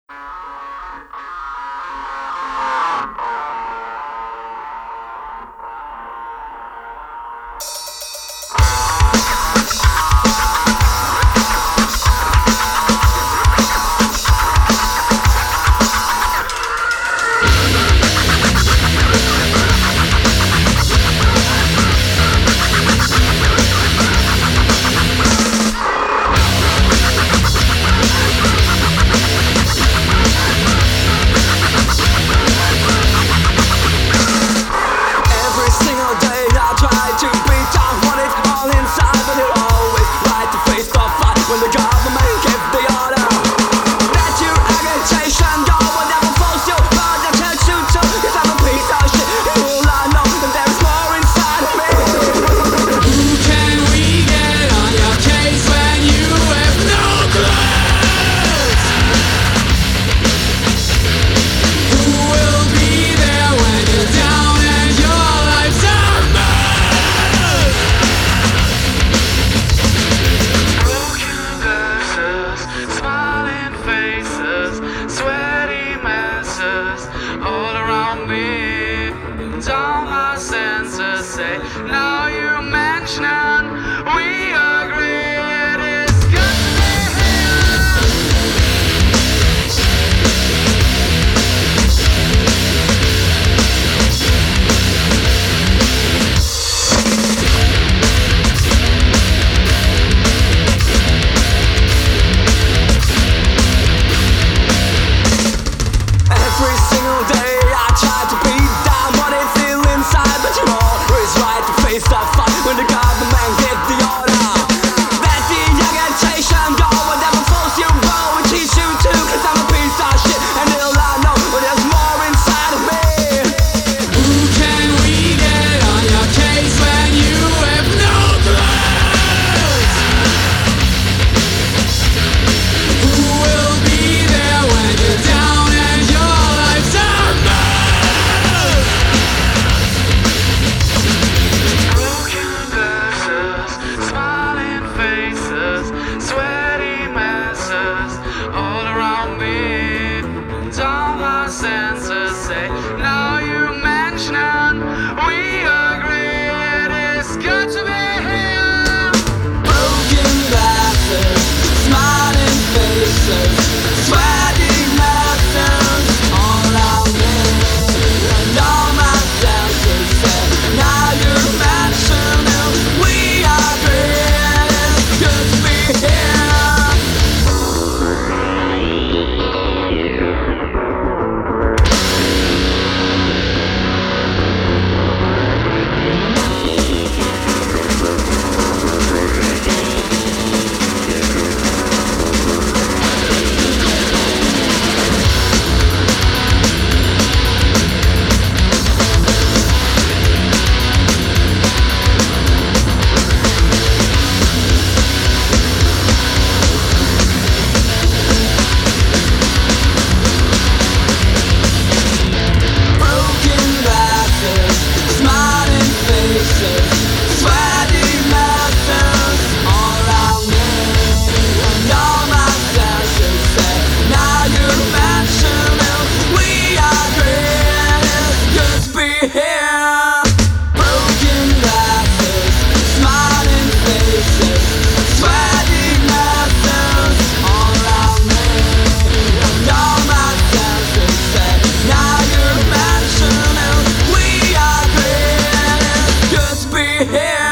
all around me, and all my senses say, now you mention and we agree it is good to be every single day I try to beat down what I feel inside, but you're always right to face the fight when the government get the order. That the agitation go will never force you, but will teach you to, cause I'm a piece of shit and all I know, but there's more inside of me. Who can we get on your case when you have no clues? Who will be there when you're down and your life's a mess? Broken glasses, smiling faces, sweaty messes all around me, and all my senses say, now you mention and we agree it is good to be here. Broken glasses, smiling faces, sweaty messes all around me, and all my senses say, now you're mentioning we agree it's good to be here. Broken glasses, smiling faces, sweaty messes all around me, and all my senses say, now you're mentioning we agree it's good to be here. Broken glasses, smiling faces, sweaty messes all around me, and all my senses say, now you're mentioning we agree it's good to be here.